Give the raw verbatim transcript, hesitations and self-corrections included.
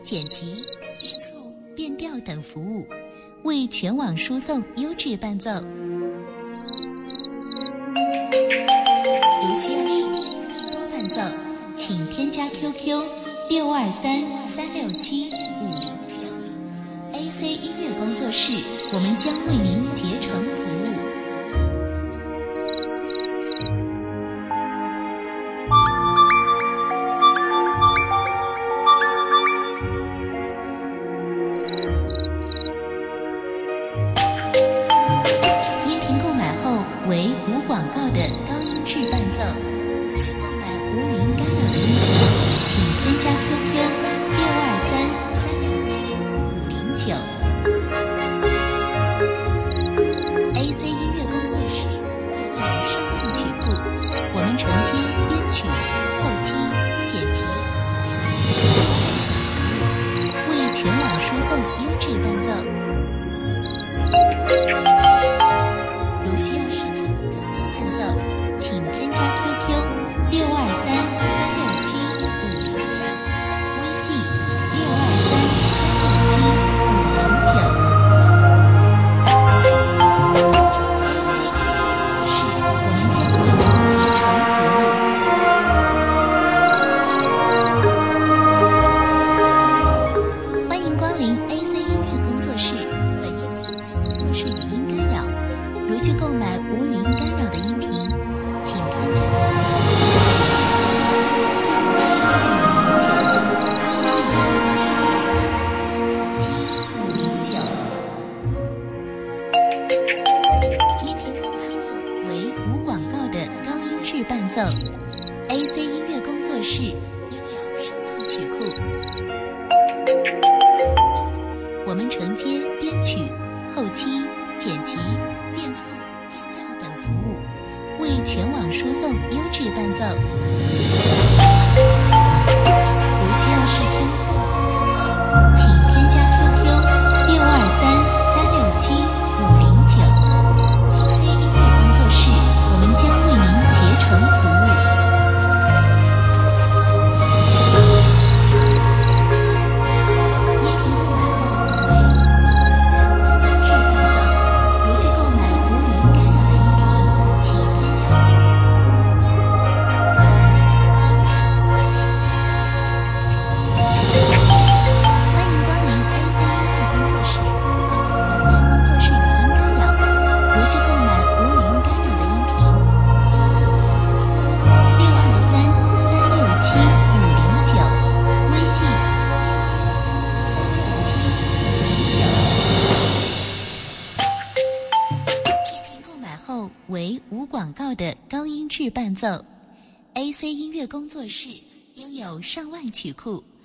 剪辑、变速、变调等服务，为全网输送优质伴奏。如需要试听更多伴奏，请添加 Q Q 六二三三六七五零九 A C 音乐工作室，我们将为您竭诚服务。为无广告的高音质伴奏，需购买无语音干扰的音频，请添加 Q Q 六二三三六七五零九。A C 音乐工作室拥有上万曲库，我们承接编曲、后期、剪辑，为全网输送优质伴奏。如需要试听更多伴奏，请添加 Q Q 六二三三六七五零九，微信六二三三六七五零九。A C 音乐工作室，我们将为您竭诚服务。欢迎光临 A C 音乐工作室，本音频该工作室语音干扰。如需购买无语音干扰的音频，请添加微信六二三三六七五零九。音频购买后为无广告的高音质伴奏。A C 音乐工作室拥有上万曲库，我们承接编曲、后期、剪辑、变速、变调等服务，为全网输送优质伴奏。如需要试听更多伴奏，请添加 Q Q 六二三三六七五零九。A C 音乐工作室，我们将为您竭诚服务。音频购买后为高音质伴奏。如需购买无语音干扰的音频，请添加欢迎光临 A C 音乐工作室，本音频该工作室语音干扰。如需购买无语音干扰的音频，请六二三三六七五零九，微信六二三三六七五零九。音频购买后为无广告的高音质伴奏。A C 音乐工作室拥有上万曲库，